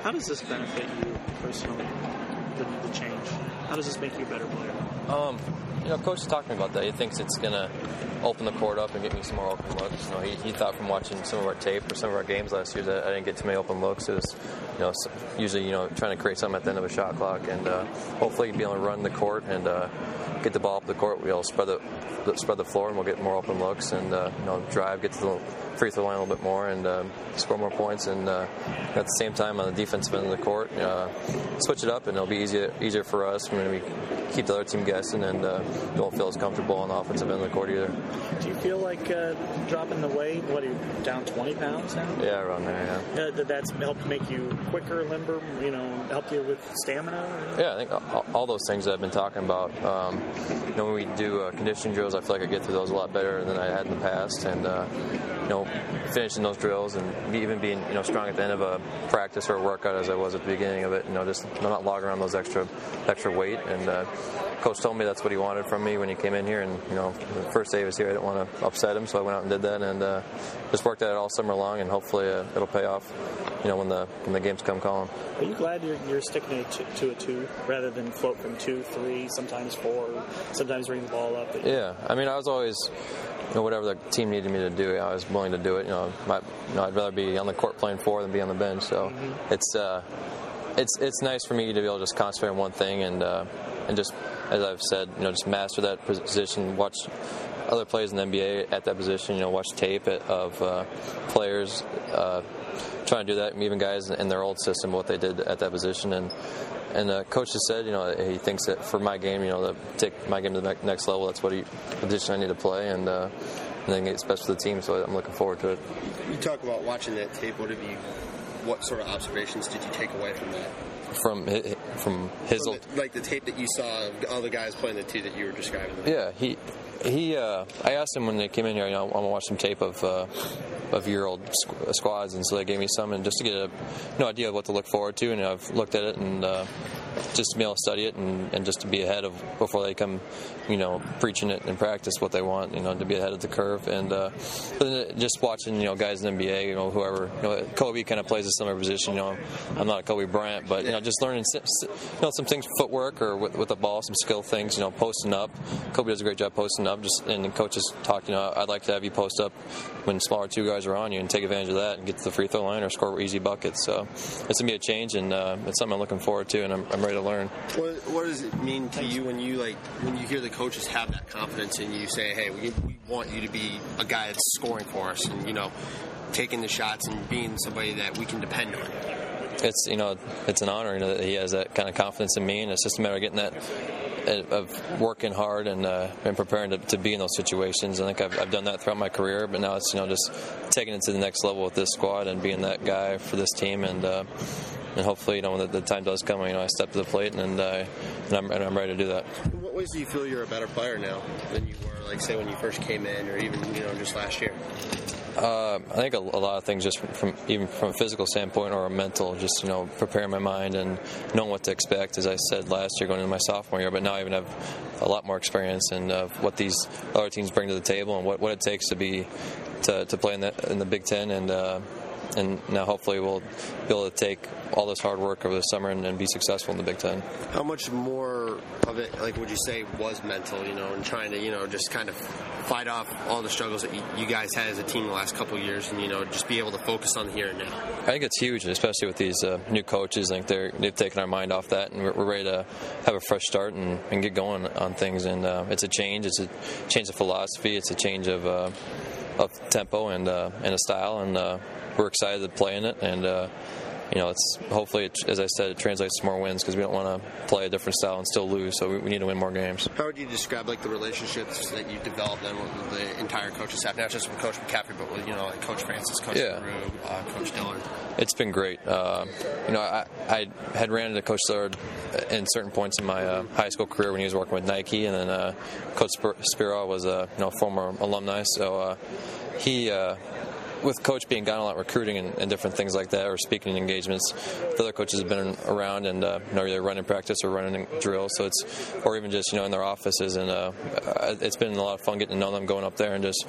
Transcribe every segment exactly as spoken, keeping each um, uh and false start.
How does this benefit you personally, the, the change? How does this make you a better player? Um, you know, Coach is talking about that. He thinks it's going to open the court up and get me some more open looks. You know, he, he thought from watching some of our tape or some of our games last year that I didn't get too many open looks. It was, you know, usually, you know, trying to create something at the end of a shot clock. And uh, hopefully be able to run the court and uh, get the ball up the court. We'll spread the spread the floor and we'll get more open looks and, uh, you know, drive, get to the free throw line a little bit more and uh, score more points. And uh, at the same time, on the defensive end of the court, uh, switch it up and it'll be easier easier for us when we keep the other team guessing and uh, don't feel as comfortable on the offensive end of the court either. Do you feel like uh, dropping the weight, what, are you down twenty pounds now? Yeah, around there, yeah. Uh, did that help make you quicker, limber, you know, help you with stamina? Yeah, I think all, all those things that I've been talking about. Um, you know, when we do uh, conditioning drills, I feel like I get through those a lot better than I had in the past. And, uh, you know, finishing those drills and even being, you know, strong at the end of a practice or a workout as I was at the beginning of it, you know, just not logging around those extra extra weight. And uh, Coach told me that's what he wanted from me when he came in here. And, you know, the first day he was here, I didn't want to upset him, so I went out and did that and uh, just worked at it all summer long, and hopefully uh, it'll pay off, you know, when the when the games come calling. Are you glad you're, you're sticking to, to a two rather than float from two, three, sometimes four, sometimes bring the ball up? Yeah, I mean, I was always, you know, whatever the team needed me to do, I was willing to do it. You know, my, you know I'd rather be on the court playing four than be on the bench. So mm-hmm. it's uh, it's it's nice for me to be able to just concentrate on one thing and uh, and just, as I've said, you know, just master that position, watch other players in the N B A at that position, you know, watch tape of uh, players uh, trying to do that, even guys in their old system, what they did at that position. And and uh, Coach has said, you know, he thinks that for my game, you know, to take my game to the next level, that's what he, the position I need to play, and uh, I think it's best for the team, so I'm looking forward to it. You talk about watching that tape. What have you, what sort of observations did you take away from that? From his, from his old, like the tape that you saw of all the guys playing the two that you were describing. Yeah, he he. Uh, I asked him when they came in here, you know, I want to watch some tape of uh, of your old squads, and so they gave me some, and just to get a you know, idea of what to look forward to. And I've looked at it, and uh, just to be able to study it, and, and just to be ahead of before they come, you know, preaching it in practice what they want, you know, to be ahead of the curve. And uh, but then just watching, you know, guys in the N B A, you know, whoever, you know, Kobe kind of plays a similar position. You know, I'm not a Kobe Bryant, but you know, just learning, you know, some things, footwork or with, with the ball, some skill things, you know, posting up. Kobe does a great job posting up. Just and coaches talk, you know, I'd like to have you post up when smaller two guys are on you and take advantage of that and get to the free throw line or score easy buckets. So it's gonna be a change, and uh, it's something I'm looking forward to, and I'm, I'm ready to learn. What, what does it mean to you when you like when you hear the coaches have that confidence in you, say, hey, we, we want you to be a guy that's scoring for us, and you know, taking the shots and being somebody that we can depend on? It's, you know, it's an honor, you know, that he has that kind of confidence in me, and it's just a matter of getting that, of working hard and uh, and preparing to, to be in those situations. I think I've, I've done that throughout my career, but now it's, you know, just taking it to the next level with this squad and being that guy for this team, and uh, and hopefully, you know, when the, the time does come, you know, I step to the plate and uh, and I'm and I'm ready to do that. In what ways do you feel you're a better player now than you were, like, say, when you first came in, or even, you know, just last year? Uh, I think a, a lot of things, just from, from even from a physical standpoint or a mental, just, you know, preparing my mind and knowing what to expect. As I said last year, going into my sophomore year, but now I even have a lot more experience in uh, what these other teams bring to the table and what, what it takes to be to, to play in the in the Big Ten, and uh, and now hopefully we'll be able to take all this hard work over the summer and, and be successful in the Big Ten. How much more of it, like, would you say was mental, you know, and trying to, you know, just kind of fight off all the struggles that you, you guys had as a team the last couple of years, and, you know, just be able to focus on the here and now? I think it's huge, especially with these uh, new coaches. I think they're, they've taken our mind off that, and we're, we're ready to have a fresh start and, and get going on things. And uh, it's a change. It's a change of philosophy. It's a change of uh, of tempo and uh, and a style, and uh, we're excited to play in it. And uh, you know, it's hopefully, it, as I said, it translates to more wins, because we don't want to play a different style and still lose. So we, we need to win more games. How would you describe, like, the relationships that you've developed then with the entire coaching staff, not just with Coach McCaffrey, but with, you know, like Coach Francis, Coach yeah. Peru, uh, Coach Dillard? It's been great. Uh, you know, I, I had ran into Coach Dillard in certain points in my uh, high school career when he was working with Nike, and then uh, Coach Spiro was a you know former alumni. So uh, he. Uh, With Coach being gone a lot, recruiting and, and different things like that, or speaking engagements, the other coaches have been around and uh, you know, either running practice or running drills. So it's, or even just you know in their offices, and uh, it's been a lot of fun getting to know them, going up there and just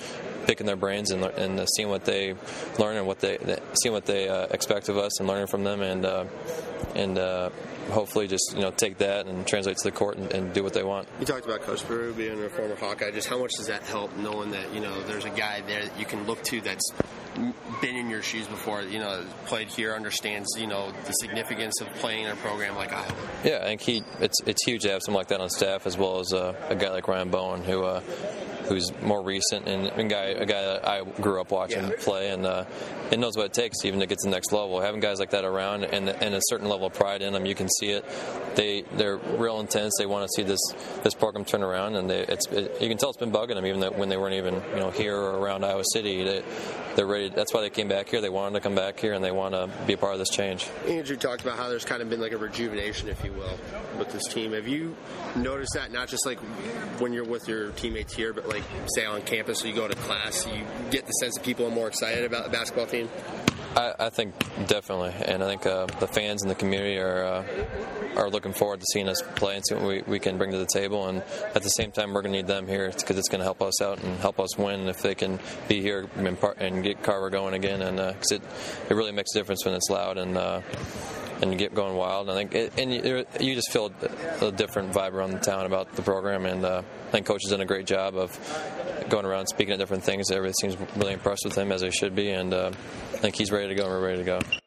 picking their brains and, and uh, seeing what they learn and what they seeing what they uh, expect of us and learning from them, and uh, and uh, hopefully just you know take that and translate to the court and, and do what they want. You talked about Coach Peru being a former Hawkeye. Just how much does that help, knowing that you know there's a guy there that you can look to that's been in your shoes before, you know, played here, understands, you know, the significance of playing in a program like Iowa. Yeah, I think he it's it's huge to have someone like that on staff, as well as uh, a guy like Ryan Bowen, who uh, who's more recent and a guy a guy that I grew up watching yeah. play and uh, and knows what it takes even to get to the next level. Having guys like that around and and a certain level of pride in them, you can see it. They they're real intense. They want to see this this program turn around, and they, it's it, you can tell it's been bugging them even though when they weren't even you know here or around Iowa City. They, they're ready. That's why they came back here. They wanted to come back here, and they want to be a part of this change. Andrew talked about how there's kind of been like a rejuvenation, if you will, with this team. Have you noticed that, not just like when you're with your teammates here, but like say on campus or you go to class, you get the sense that people are more excited about the basketball team? I, I think definitely, and I think uh, the fans and the community are uh, are looking forward to seeing us play and see what we, we can bring to the table. And at the same time, we're going to need them here because it's going to help us out and help us win if they can be here and, par- and get Carver going again. And because uh, it it really makes a difference when it's loud and. Uh, and you get going wild. And I think, it, and you, you just feel a different vibe around the town about the program. And uh, I think Coach has done a great job of going around speaking at different things. Everything seems really impressed with him, as they should be. And uh, I think he's ready to go, and we're ready to go.